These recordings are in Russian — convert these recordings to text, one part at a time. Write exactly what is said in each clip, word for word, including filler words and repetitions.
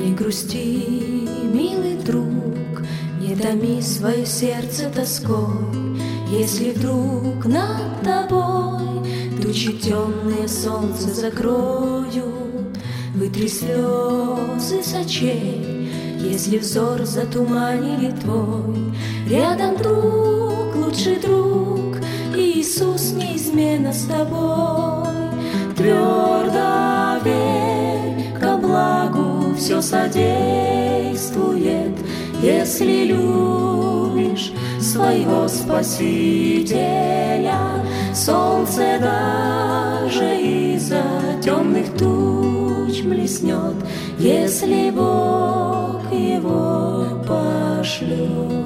Не грусти, милый друг, не томи свое сердце тоской, если вдруг над тобой тучи темные солнце закроют. Вытри слезы с очей, если взор затуманили твой. Рядом друг, лучший друг, Иисус неизменно с тобой. Твердо верь, ко благу все содействует, если любишь своего Спасителя. Солнце даже из-за темных туч блеснет, если Бог его пошлет.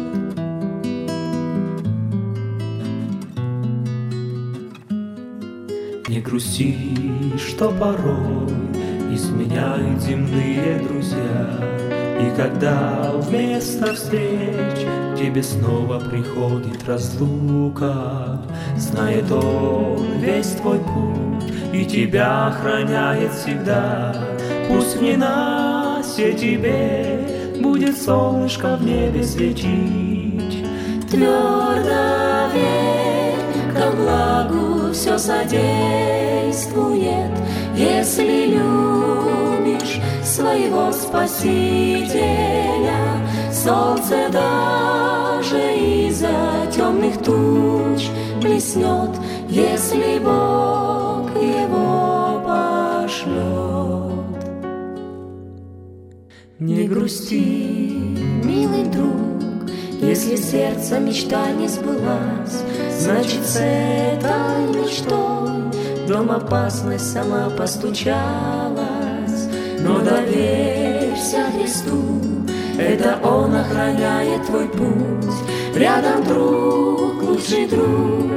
Не грусти, что порой изменяют земные друзья, и когда вместо встреч тебе снова приходит разлука, знает Он весь твой путь и тебя охраняет всегда. Пусть в ненастье тебе будет солнышко в небе светить. Твердо верь, ко благу все содействует, если любишь своего Спасителя. Солнце даже из-за темных туч блеснет, если Бог его пошлет. Не грусти, милый друг, если сердце мечта не сбылась, значит, с этой мечтой в дом опасность сама постучалась. Но доверься Христу, это Он охраняет твой путь. Рядом друг, лучший друг,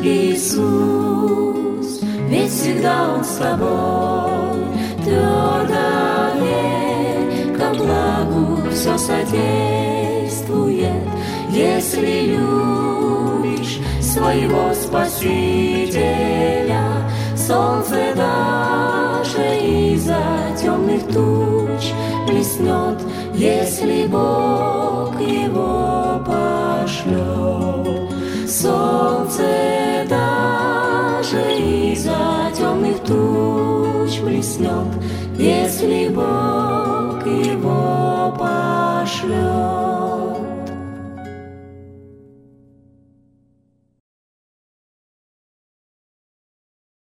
Иисус, ведь всегда Он с тобой. Твердо верь, ко благу все содействует, если любишь своего Спасителя. Солнце даже из-за темных туч блеснет, если Бог его пошлет. Солнце даже из-за темных туч блеснет, если Бог его пошлет.